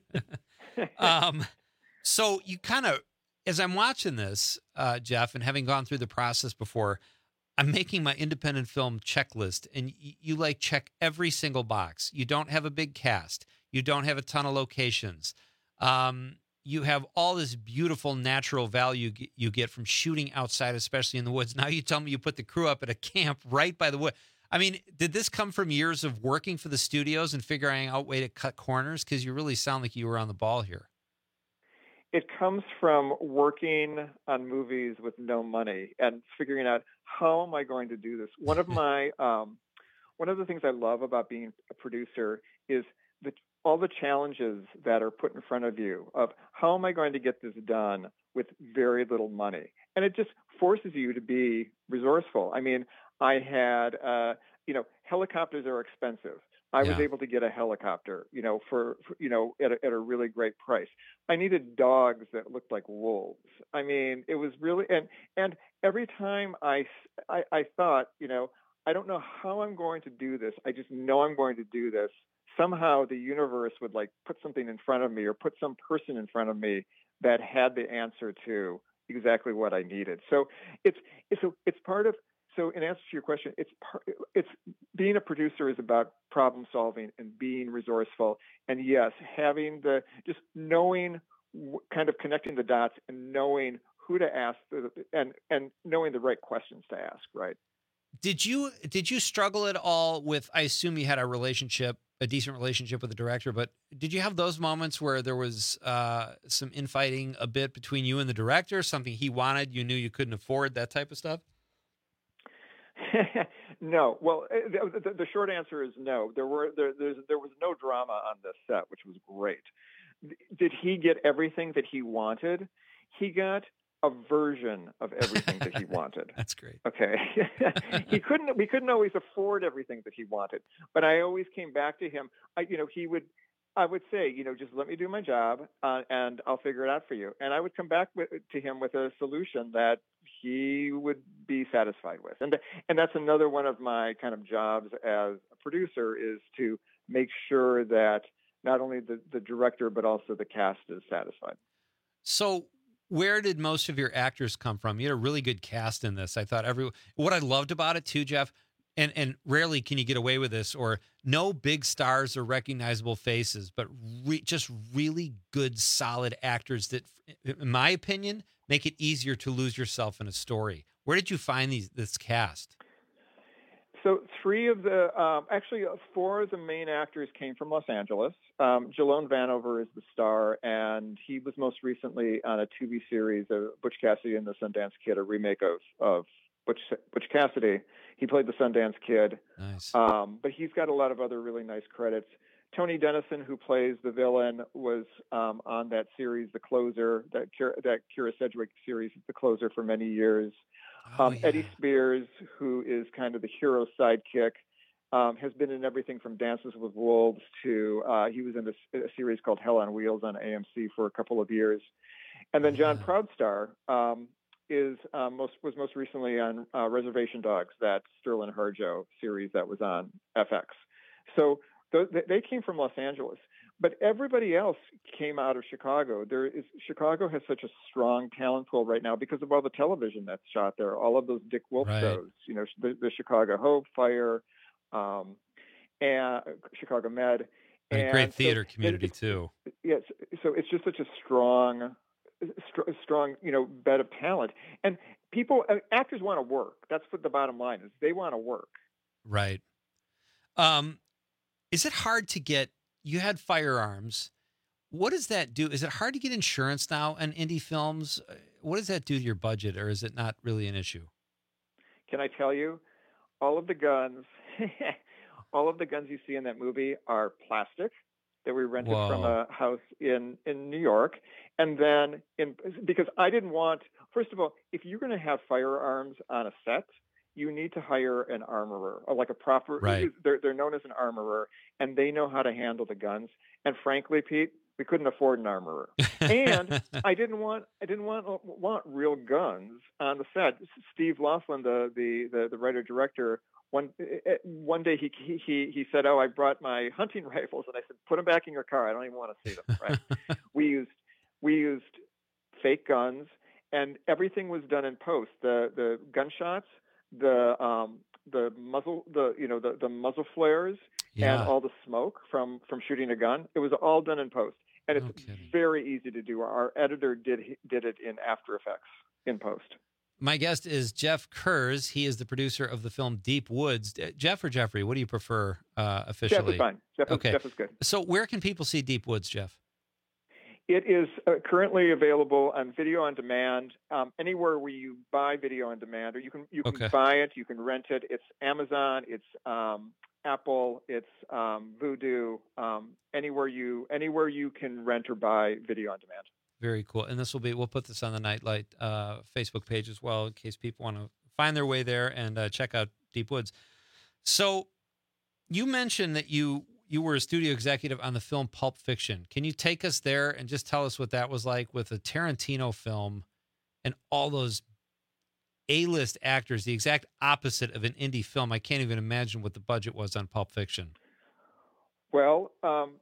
So you kind of, as I'm watching this, Jeff, and having gone through the process before, I'm making my independent film checklist, and you check every single box. You don't have a big cast. You don't have a ton of locations. You have all this beautiful natural value you get from shooting outside, especially in the woods. Now you tell me you put the crew up at a camp right by the wood. I mean, did this come from years of working for the studios and figuring out a way to cut corners? Because you really sound like you were on the ball here. It comes from working on movies with no money and figuring out, how am I going to do this? One of the things I love about being a producer is all the challenges that are put in front of you of how am I going to get this done with very little money? And it just forces you to be resourceful. I mean, I had, helicopters are expensive. I was able to get a helicopter, for at a really great price. I needed dogs that looked like wolves. I mean, it was really, and every time I thought, I don't know how I'm going to do this. I just know I'm going to do this. Somehow the universe would put something in front of me or put some person in front of me that had the answer to exactly what I needed. So it's part of. So in answer to your question, it's being a producer is about problem solving and being resourceful. And yes, having just knowing, kind of connecting the dots and knowing who to ask and knowing the right questions to ask, right? Did you struggle at all with? I assume you had a decent relationship with the director, but did you have those moments where there was some infighting a bit between you and the director? Something he wanted, you knew you couldn't afford, that type of stuff? No. Well, the short answer is no. There was no drama on this set, which was great. Did he get everything that he wanted? He got a version of everything that he wanted. That's great. Okay. We couldn't always afford everything that he wanted, but I always came back to him. I would say, just let me do my job, and I'll figure it out for you. And I would come back to him with a solution that he would be satisfied with. And that's another one of my kind of jobs as a producer, is to make sure that not only the director, but also the cast is satisfied. So where did most of your actors come from? You had a really good cast in this. I thought what I loved about it too, Jeff, and rarely can you get away with this, or no big stars or recognizable faces, but just really good, solid actors that, in my opinion, make it easier to lose yourself in a story. Where did you find this cast? So four of the main actors came from Los Angeles. Jalone Vanover is the star, and he was most recently on a Tubi series of Butch Cassidy and the Sundance Kid, a remake of Butch Cassidy. He played the Sundance Kid. Nice. But he's got a lot of other really nice credits. Tony Dennison, who plays the villain, was on that series, The Closer, that Kira Sedgwick series, The Closer, for many years. Eddie Spears, who is kind of the hero sidekick, has been in everything from Dances with Wolves to he was in a series called Hell on Wheels on AMC for a couple of years. And then John Proudstar was most recently on Reservation Dogs, that Sterling Harjo series that was on FX. So they came from Los Angeles, but everybody else came out of Chicago. Chicago has such a strong talent pool right now because of all the television that's shot there, all of those Dick Wolf shows, the Chicago Hope, Fire, and Chicago Med. And great theater community too. Yes. So it's just such a strong, bed of talent. And actors want to work. That's what the bottom line is. They want to work. Right. Is it hard to get, you had firearms. What does that do? Is it hard to get insurance now on indie films? What does that do to your budget, or is it not really an issue? Can I tell you, all of the guns you see in that movie are plastic that we rented from a house in New York. And then because I didn't want, first of all, if you're going to have firearms on a set, you need to hire an armorer, or like a proper, right. They're known as an armorer, and they know how to handle the guns. And frankly, Pete, we couldn't afford an armorer. And I didn't want real guns on the set. Steve Laughlin, the writer director, one day he said, "Oh, I brought my hunting rifles," and I said, "Put them back in your car. I don't even want to see them." Right? we used fake guns, and everything was done in post. The gunshots, the muzzle, the muzzle flares, and all the smoke from shooting a gun. It was all done in post, and it's very easy to do. Our editor did it in After Effects in post. My guest is Jeff Kurz. He is the producer of the film Deep Woods. Jeff or Jeffrey, what do you prefer officially? Jeff is fine. Jeff is good. So where can people see Deep Woods, Jeff? It is currently available on video on demand, anywhere where you buy video on demand, or you can buy it, you can rent it. It's Amazon, it's Apple, it's Vudu, anywhere you can rent or buy video on demand. Very cool. And we'll put this on the Nightlight Facebook page as well, in case people want to find their way there and check out Deep Woods. So you mentioned that you were a studio executive on the film Pulp Fiction. Can you take us there and just tell us what that was like with a Tarantino film and all those A-list actors, the exact opposite of an indie film? I can't even imagine what the budget was on Pulp Fiction. Well,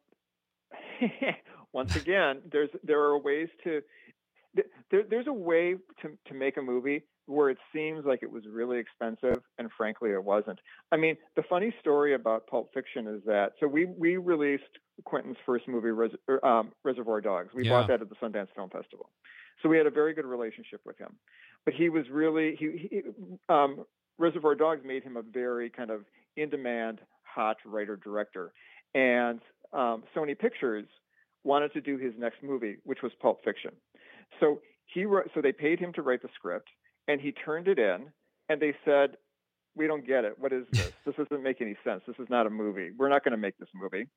once again, there are ways to there's a way to make a movie where it seems like it was really expensive, and frankly, it wasn't. I mean, the funny story about Pulp Fiction is that, so we released Quentin's first movie, Reservoir Dogs. We bought that at the Sundance Film Festival. So we had a very good relationship with him. But he was really, Reservoir Dogs made him a very kind of in-demand, hot writer-director. And Sony Pictures wanted to do his next movie, which was Pulp Fiction. So they paid him to write the script, and he turned it in, and they said, "We don't get it. What is this? This doesn't make any sense. This is not a movie. We're not going to make this movie."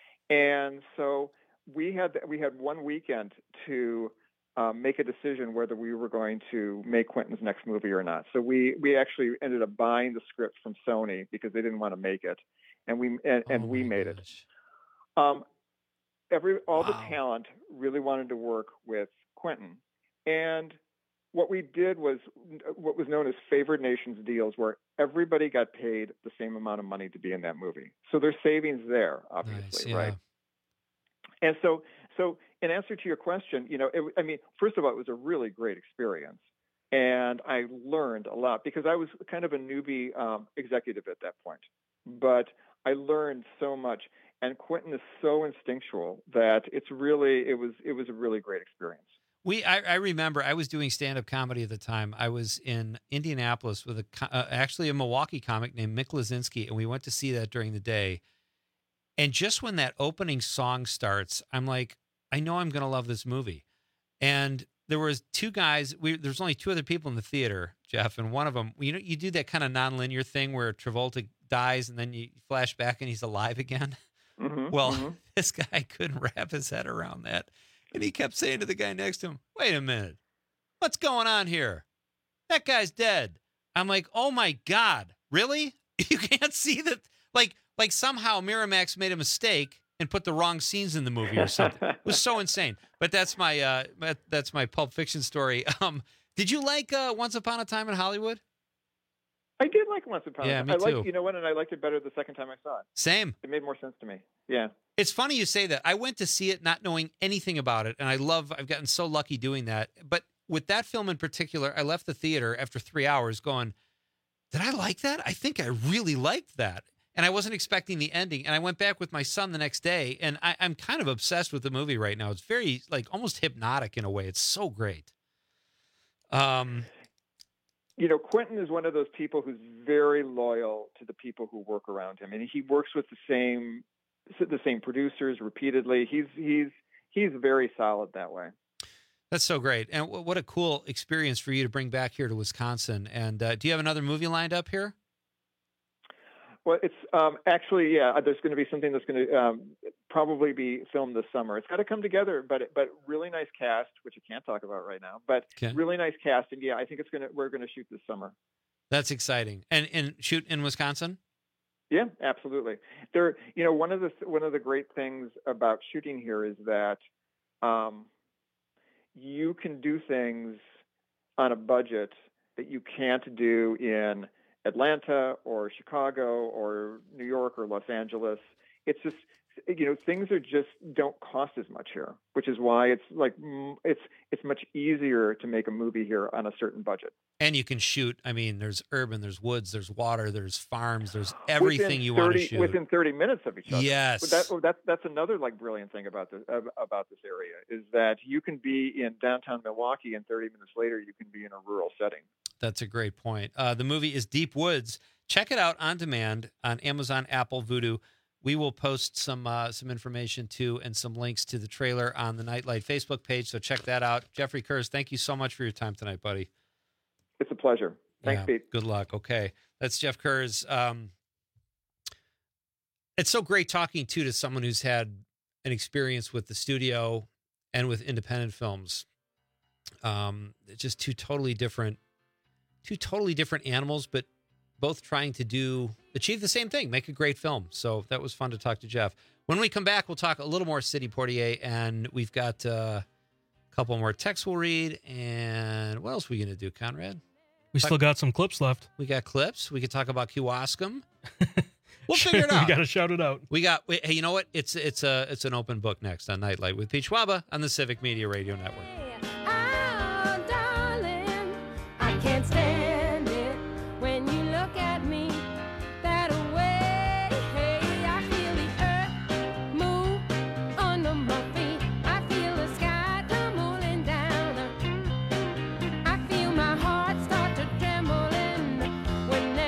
And so we had 1 weekend to make a decision whether we were going to make Quentin's next movie or not. So we actually ended up buying the script from Sony because they didn't want to make it, and we made it. All the talent really wanted to work with Quentin, and what we did was what was known as favored nations deals, where everybody got paid the same amount of money to be in that movie. So there's savings there, obviously, right? And so in answer to your question, first of all, it was a really great experience, and I learned a lot because I was kind of a newbie executive at that point, but I learned so much. And Quentin is so instinctual that it was a really great experience. I remember I was doing stand-up comedy at the time. I was in Indianapolis with actually a Milwaukee comic named Mick Lazinski, and we went to see that during the day. And just when that opening song starts, I'm like, I know I'm going to love this movie. And there was two guys. There's only two other people in the theater, Jeff, and one of them, you do that kind of nonlinear thing where Travolta dies and then you flash back and he's alive again. Mm-hmm, This guy couldn't wrap his head around that. And he kept saying to the guy next to him, "Wait a minute, what's going on here? That guy's dead." I'm like, "Oh my God, really? You can't see that?" Like somehow Miramax made a mistake and put the wrong scenes in the movie or something. It was so insane. But that's my Pulp Fiction story. Did you like Once Upon a Time in Hollywood? I did like Once Upon a Time. Me too. And I liked it better the second time I saw it. Same. It made more sense to me. Yeah. It's funny you say that. I went to see it not knowing anything about it, and I've gotten so lucky doing that. But with that film in particular, I left the theater after 3 hours going, did I like that? I think I really liked that. And I wasn't expecting the ending. And I went back with my son the next day, and I'm kind of obsessed with the movie right now. It's very, almost hypnotic in a way. It's so great. Quentin is one of those people who's very loyal to the people who work around him, and he works with the same producers repeatedly. He's very solid that way. That's so great. And what a cool experience for you to bring back here to Wisconsin. And do you have another movie lined up here? Well, it's actually, there's going to be something that's going to probably be filmed this summer. It's got to come together, but really nice cast, which I can't talk about right now, but really nice cast. And I think we're going to shoot this summer. That's exciting. And shoot in Wisconsin? Yeah, absolutely. There, one of the great things about shooting here is that you can do things on a budget that you can't do in Atlanta or Chicago or New York or Los Angeles. It's just, things don't cost as much here, which is why it's much easier to make a movie here on a certain budget. And you can shoot, there's urban, there's woods, there's water, there's farms, there's everything you want to shoot. Within 30 minutes of each other. Yes. But that's another brilliant thing about this area is that you can be in downtown Milwaukee and 30 minutes later you can be in a rural setting. That's a great point. The movie is Deep Woods. Check it out on demand on Amazon, Apple, Vudu. We will post some information too and some links to the trailer on the Nightlight Facebook page. So check that out. Jeffrey Kurz, thank you so much for your time tonight, buddy. It's a pleasure. Thanks, Pete. Good luck. Okay. That's Jeff Kurz. It's so great talking to someone who's had an experience with the studio and with independent films. Just two totally different animals, but both trying to achieve the same thing, make a great film. So that was fun to talk to Jeff. When we come back, we'll talk a little more Sidney Poitier, and we've got a couple more texts we'll read. And what else are we going to do, Conrad? We still got some clips left. We got clips. We could talk about Kewaskum. We'll figure it out. We got to shout it out. Hey, you know what? It's an open book next on Nightlight with Pete Schwaba on the Civic Media Radio Network. Oh, darling, I can't stand it when you look at me that way. Hey, I feel the earth move under my feet. I feel the sky tumbling down. I feel my heart start to trembling when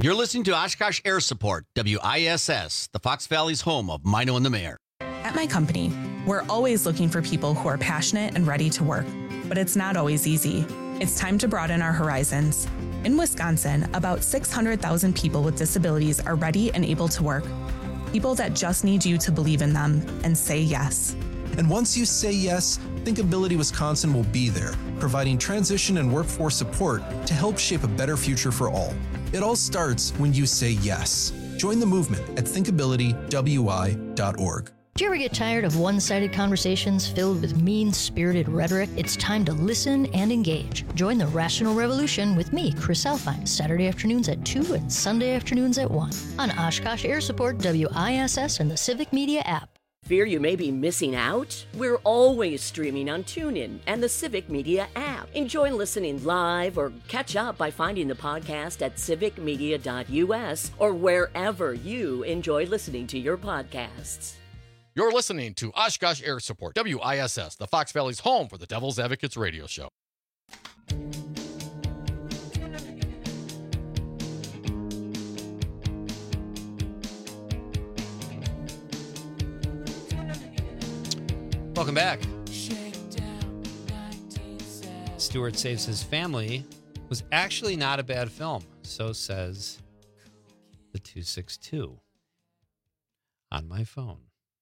You're listening to Oshkosh Air Support, WISS, the Fox Valley's home of Mino and the Mayor. At my company, we're always looking for people who are passionate and ready to work, but it's not always easy. It's time to broaden our horizons. In Wisconsin, about 600,000 people with disabilities are ready and able to work. People that just need you to believe in them and say yes. And once you say yes, Thinkability Wisconsin will be there, providing transition and workforce support to help shape a better future for all. It all starts when you say yes. Join the movement at thinkabilitywi.org. Do you ever get tired of one-sided conversations filled with mean-spirited rhetoric? It's time to listen and engage. Join the Rational Revolution with me, Chris Alfine, Saturday afternoons at 2 and Sunday afternoons at 1 on Oshkosh Air Support, WISS, and the Civic Media app. Fear you may be missing out? We're always streaming on TuneIn and the Civic Media app. Enjoy listening live or catch up by finding the podcast at civicmedia.us or wherever you enjoy listening to your podcasts. You're listening to Oshkosh Air Support, WISS, the Fox Valley's home for the Devil's Advocates radio show. Welcome back. Stuart Saves His Family was actually not a bad film. So says the 262 on my phone.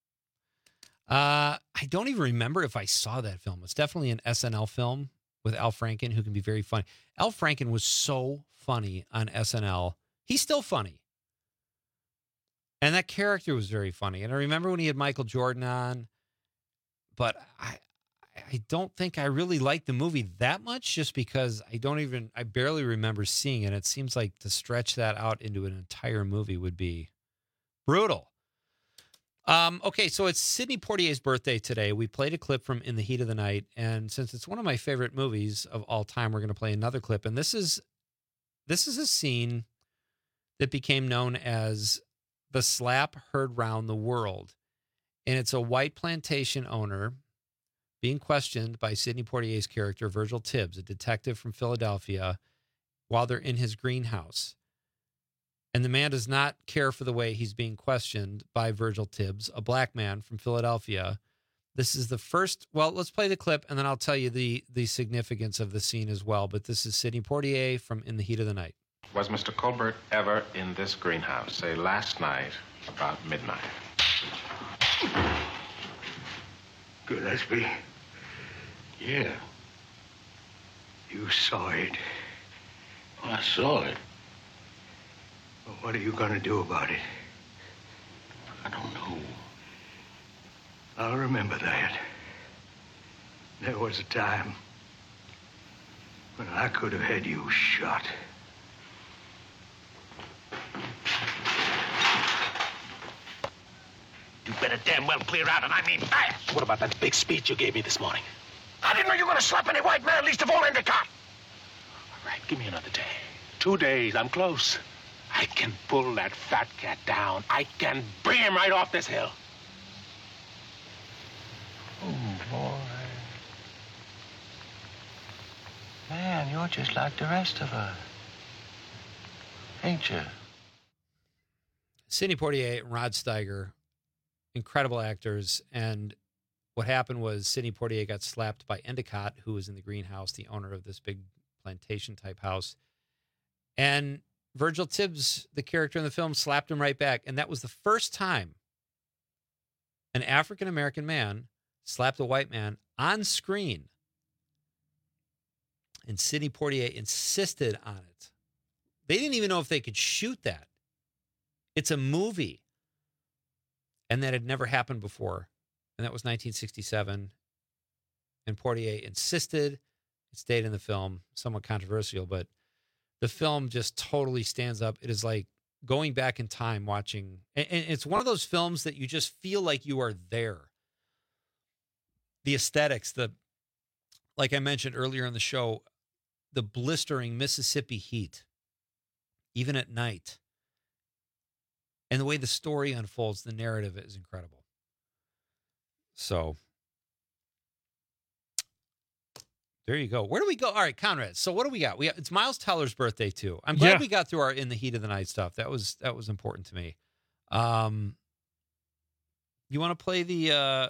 I don't even remember if I saw that film. It's definitely an SNL film with Al Franken, who can be very funny. Al Franken was so funny on SNL. He's still funny. And that character was very funny. And I remember when he had Michael Jordan on, but I don't think I really liked the movie that much just because I barely remember seeing it. It seems like to stretch that out into an entire movie would be brutal. Okay, so it's Sidney Poitier's birthday today. We played a clip from In the Heat of the Night, and since it's one of my favorite movies of all time, we're going to play another clip. And this is a scene that became known as the slap heard round the world. And it's a white plantation owner being questioned by Sidney Poitier's character, Virgil Tibbs, a detective from Philadelphia, while they're in his greenhouse. And the man does not care for the way he's being questioned by Virgil Tibbs, a black man from Philadelphia. This is the first, well, let's play the clip, and then I'll tell you the significance of the scene as well. But this is Sidney Poitier from In the Heat of the Night. Was Mr. Colbert ever in this greenhouse, say last night about midnight? Gillespie? Yeah. You saw it. I saw it. Well, what are you going to do about it? I don't know. I'll remember that. There was a time when I could have had you shot. You better damn well clear out, and I mean fast. What about that big speech you gave me this morning? I didn't know you were going to slap any white man, least of all Endicott. All right, give me another day. 2 days, I'm close. I can pull that fat cat down. I can bring him right off this hill. Oh, boy. Man, you're just like the rest of us. Ain't you? Sidney Poitier and Rod Steiger, incredible actors. And what happened was Sidney Poitier got slapped by Endicott, who was in the greenhouse, the owner of this big plantation-type house. And Virgil Tibbs, the character in the film, slapped him right back. And that was the first time an African-American man slapped a white man on screen. And Sidney Poitier insisted on it. They didn't even know if they could shoot that. It's a movie. And that had never happened before. And that was 1967. And Poitier insisted. It stayed in the film. Somewhat controversial, but the film just totally stands up. It is like going back in time watching. And it's one of those films that you just feel like you are there. The aesthetics, like I mentioned earlier in the show, the blistering Mississippi heat, even at night. And the way the story unfolds, the narrative is incredible. So, There you go. Where do we go? All right, Conrad. So what do we got? It's Miles Teller's birthday too. I'm glad we got through our In the Heat of the Night stuff. That was important to me. You want to play the?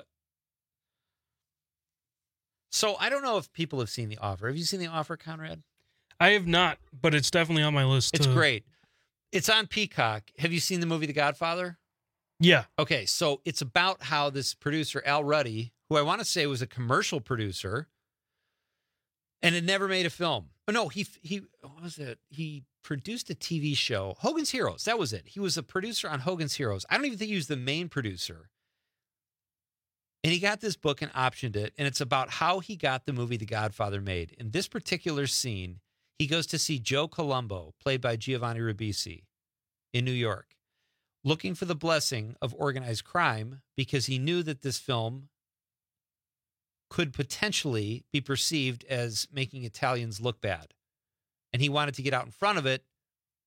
So I don't know if people have seen The Offer. Have you seen The Offer, Conrad? I have not, but it's definitely on my list. It's great. It's on Peacock. Have you seen the movie The Godfather? Yeah. Okay, so it's about how this producer, Al Ruddy, who I want to say was a commercial producer and had never made a film. Oh, no, he what was it? He produced a TV show, Hogan's Heroes. That was it. He was a producer on Hogan's Heroes. I don't even think he was the main producer. And he got this book and optioned it, and it's about how he got the movie The Godfather made. In this particular scene, he goes to see Joe Colombo, played by Giovanni Ribisi, in New York, looking for the blessing of organized crime because he knew that this film could potentially be perceived as making Italians look bad. And he wanted to get out in front of it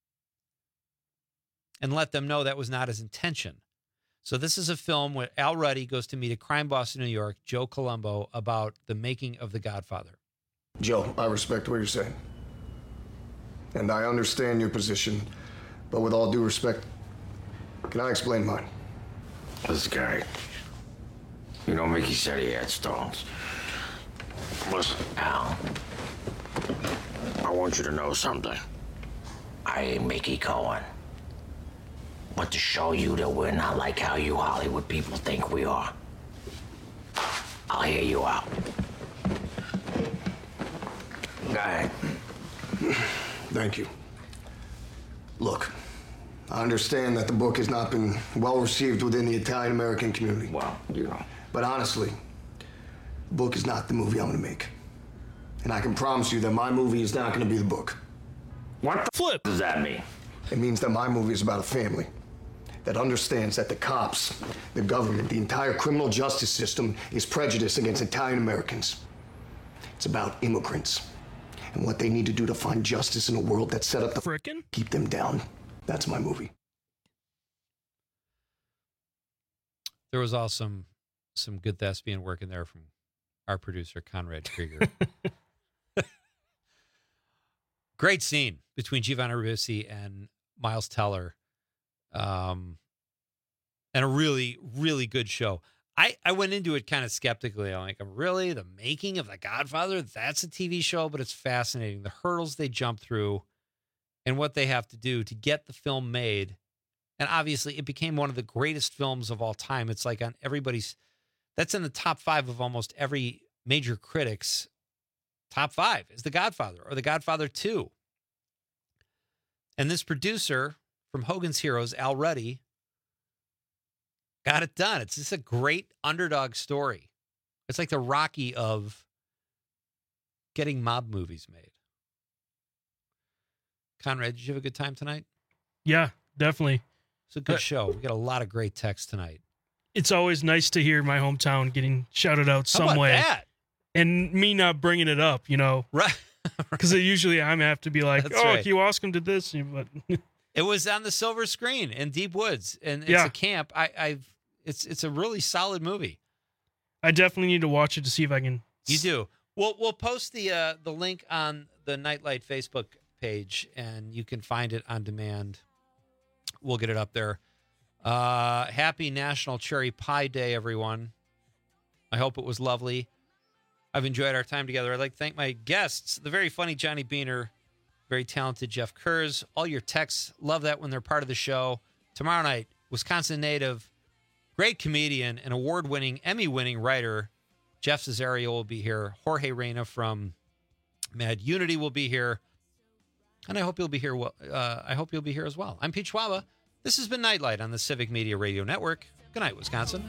and let them know that was not his intention. So this is a film where Al Ruddy goes to meet a crime boss in New York, Joe Colombo, about the making of The Godfather. Joe, I respect what you're saying. And I understand your position, but with all due respect, can I explain mine? This guy, you know, Mickey said he had stones. Listen, Al, I want you to know something. I ain't Mickey Cohen. But to show you that we're not like how you Hollywood people think we are, I'll hear you out. Go ahead. Thank you. Look, I understand that the book has not been well received within the Italian-American community. Well, you know. But honestly, the book is not the movie I'm gonna make. And I can promise you that my movie is not gonna be the book. What the flip does that mean? It means that my movie is about a family that understands that the cops, the government, the entire criminal justice system is prejudiced against Italian-Americans. It's about immigrants and what they need to do to find justice in a world that's set up to frickin' keep them down. That's my movie. There was also some good thespian work in there from our producer, Conrad Krieger. Great scene between Giovanni Ribisi and Miles Teller. And a really, really good show. I went into it kind of skeptically. I'm like, really? The making of The Godfather? That's a TV show, but it's fascinating. The hurdles they jump through and what they have to do to get the film made. And obviously, it became one of the greatest films of all time. It's like on everybody's, that's in the top 5 of almost every major critic's top 5 is The Godfather or The Godfather 2. And this producer from Hogan's Heroes, Al Ruddy, got it done. It's just a great underdog story. It's like the Rocky of getting mob movies made. Conrad, did you have a good time tonight? Yeah, definitely. It's a good show. We got a lot of great texts tonight. It's always nice to hear my hometown getting shouted out some way. That? And me not bringing it up, you know. Right. Because usually I have to be like, That's right. Kewaskum did this. But it was on the silver screen in Deep Woods. And it's a camp. It's a really solid movie. I definitely need to watch it to see if I can. You do. We'll post the link on the Nightlight Facebook page, and you can find it on demand. We'll get it up there. Happy National Cherry Pie Day, everyone. I hope it was lovely. I've enjoyed our time together. I'd like to thank my guests, the very funny Johnny Beaner, very talented Jeff Kurz, all your texts. Love that when they're part of the show. Tomorrow night, Wisconsin native, great comedian, and award-winning, Emmy-winning writer, Jeff Cesario will be here. Jorge Reyna from Mad Unity will be here. And I hope you'll be here. I hope you'll be here as well. I'm Pete Schwaba. This has been Nightlight on the Civic Media Radio Network. Good night, Wisconsin.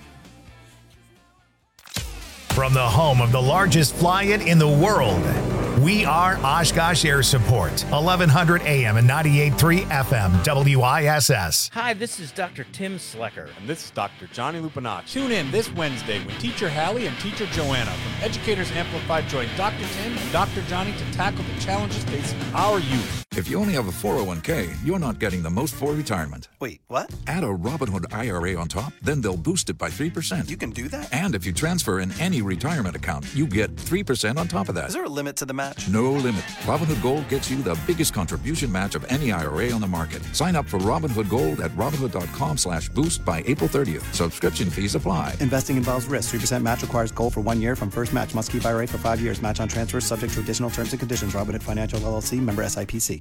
From the home of the largest fly-in in the world, We are Oshkosh Air Support, 1100 AM and 98.3 FM, WISS. Hi, this is Dr. Tim Slecker. And this is Dr. Johnny Lupinacci. Tune in this Wednesday when Teacher Hallie and Teacher Joanna from Educators Amplified join Dr. Tim and Dr. Johnny to tackle the challenges facing our youth. If you only have a 401k, you're not getting the most for retirement. Wait, what? Add a Robinhood IRA on top, then they'll boost it by 3%. You can do that? And if you transfer in any retirement account, you get 3% on top of that. Is there a limit to the match? No limit. Robinhood Gold gets you the biggest contribution match of any IRA on the market. Sign up for Robinhood Gold at Robinhood.com/boost by April 30th. Subscription fees apply. Investing involves risk. 3% match requires gold for 1 year from first match. Must keep IRA for 5 years. Match on transfers subject to additional terms and conditions. Robinhood Financial LLC, member SIPC.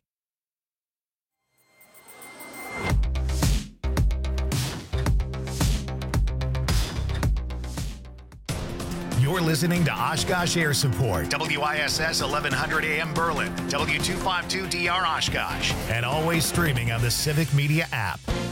You're listening to Oshkosh Air Support, WISS 1100 AM Berlin, W252DR Oshkosh, and always streaming on the Civic Media app.